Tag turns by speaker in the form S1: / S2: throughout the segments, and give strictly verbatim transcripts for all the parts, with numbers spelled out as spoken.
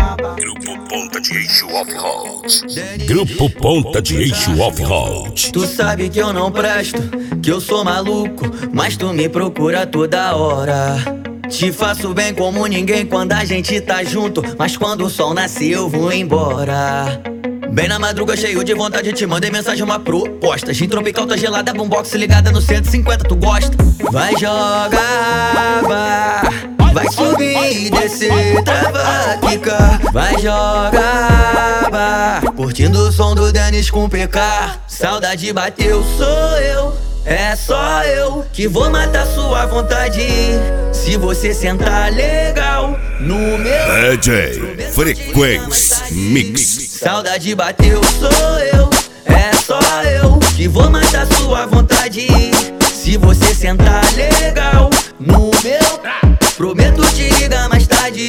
S1: Grupo Ponta de Eixo Off-Road. Grupo Ponta de Eixo Off-Road.
S2: Tu sabe que eu não presto, que eu sou maluco, mas tu me procura toda hora. Te faço bem como ninguém quando a gente tá junto, mas quando o sol nasce eu vou embora. Bem na madruga, cheio de vontade, te mandei mensagem, uma proposta. Gin tropical, tá gelada, boombox ligada no cento e cinquenta, tu gosta? Vai jogar, vai, vai subir e descer, trava, quica. Vai jogar, vai, curtindo o som do Dennis com P K. Saudade bateu, sou eu, é só eu que vou matar sua vontade. Se você sentar legal no meu
S1: D J Frequência Mix.
S2: Saudade bateu, sou eu, é só eu que vou matar sua vontade. Se você sentar legal no meu, prometo te ligar mais tarde.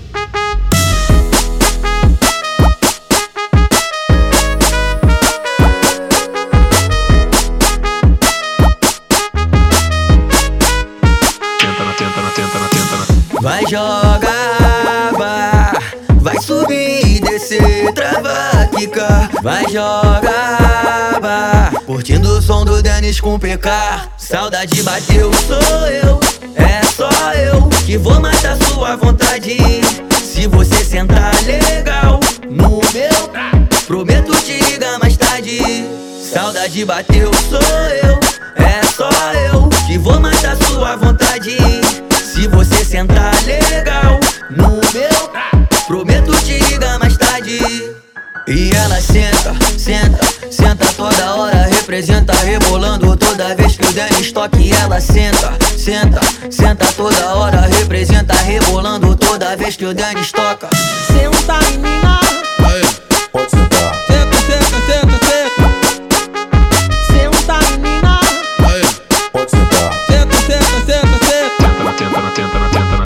S2: Vai jogar, vai, vai subir e descer, trava, quica. Vai jogar, vai, curtindo o som do Dennis com P K. Saudade bateu, sou eu, é só eu que vou matar sua vontade. Se você sentar legal no meu, prometo te ligar mais tarde. Saudade bateu, sou eu, é só eu que vou matar sua vontade. Se você sentar legal no meu, prometo te ligar mais tarde. E ela senta, senta, senta toda hora, representa rebolando toda vez que o Dennis toca. E ela senta, senta, senta toda hora, representa rebolando toda vez que o Dennis toca.